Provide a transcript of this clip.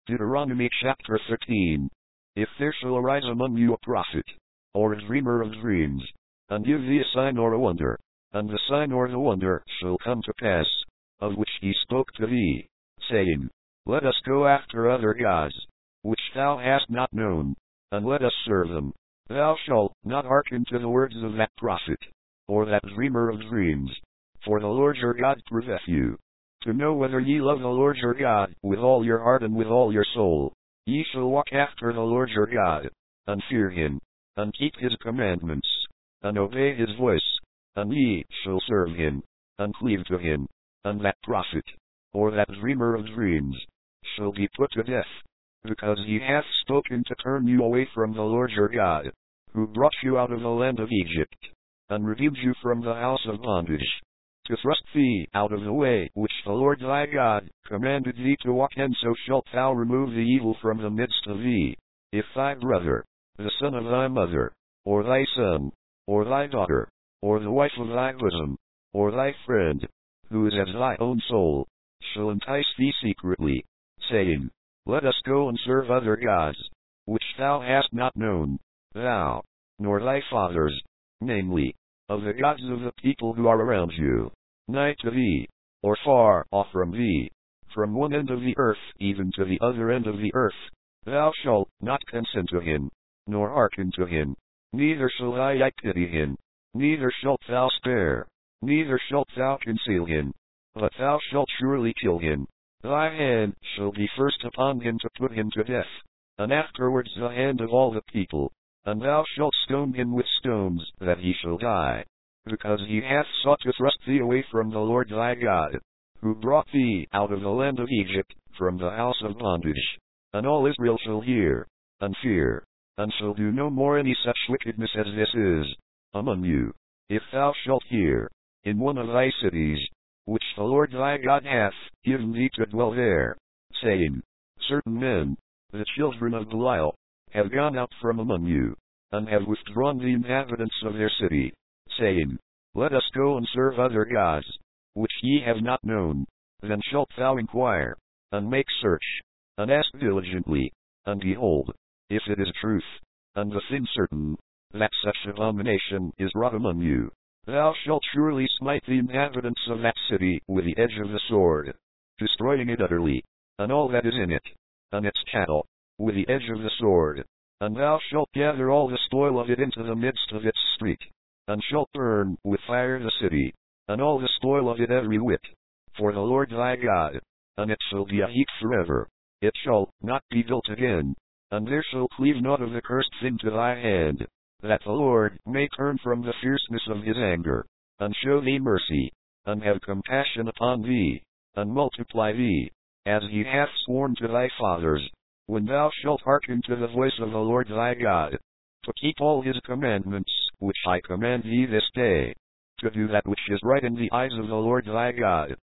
Deuteronomy chapter 13. If there shall arise among you a prophet, or a dreamer of dreams, and give thee a sign or a wonder, and the sign or the wonder shall come to pass, of which he spoke to thee, saying, Let us go after other gods, which thou hast not known, and let us serve them. Thou shalt not hearken to the words of that prophet, or that dreamer of dreams. For the Lord your God proveth you, to know whether ye love the Lord your God with all your heart and with all your soul. Ye shall walk after the Lord your God, and fear him, and keep his commandments, and obey his voice, and ye shall serve him, and cleave to him, and that prophet, or that dreamer of dreams, shall be put to death, because he hath spoken to turn you away from the Lord your God, who brought you out of the land of Egypt, and redeemed you from the house of bondage, to thrust thee out of the way which the Lord thy God commanded thee to walk, and so shalt thou remove the evil from the midst of thee. If thy brother, the son of thy mother, or thy son, or thy daughter, or the wife of thy bosom, or thy friend, who is as thy own soul, shall entice thee secretly, saying, Let us go and serve other gods, which thou hast not known, thou, nor thy fathers, namely, of the gods of the people who are around you, nigh to thee, or far off from thee, from one end of the earth even to the other end of the earth, thou shalt not consent to him, nor hearken to him, neither shall I pity him, neither shalt thou spare, neither shalt thou conceal him, but thou shalt surely kill him. Thy hand shall be first upon him to put him to death, and afterwards the hand of all the people, and thou shalt stone him with stones that he shall die, because he hath sought to thrust thee away from the Lord thy God, who brought thee out of the land of Egypt, from the house of bondage. And all Israel shall hear, and fear, and shall do no more any such wickedness as this is among you. If thou shalt hear, in one of thy cities, which the Lord thy God hath given thee to dwell there, saying, Certain men, the children of Belial, have gone out from among you, and have withdrawn the inhabitants of their city, saying, Let us go and serve other gods, which ye have not known, then shalt thou inquire, and make search, and ask diligently, and behold, if it is truth, and the thing certain, that such abomination is wrought among you, thou shalt surely smite the inhabitants of that city with the edge of the sword, destroying it utterly, and all that is in it, and its cattle, with the edge of the sword. And thou shalt gather all the spoil of it into the midst of its street, and shalt burn with fire the city, and all the spoil of it every whit, for the Lord thy God, and it shall be a heap forever. It shall not be built again, and there shall cleave naught of the cursed thing to thy hand, that the Lord may turn from the fierceness of his anger, and show thee mercy, and have compassion upon thee, and multiply thee, as he hath sworn to thy fathers, when thou shalt hearken to the voice of the Lord thy God, to keep all his commandments, which I command thee this day, to do that which is right in the eyes of the Lord thy God.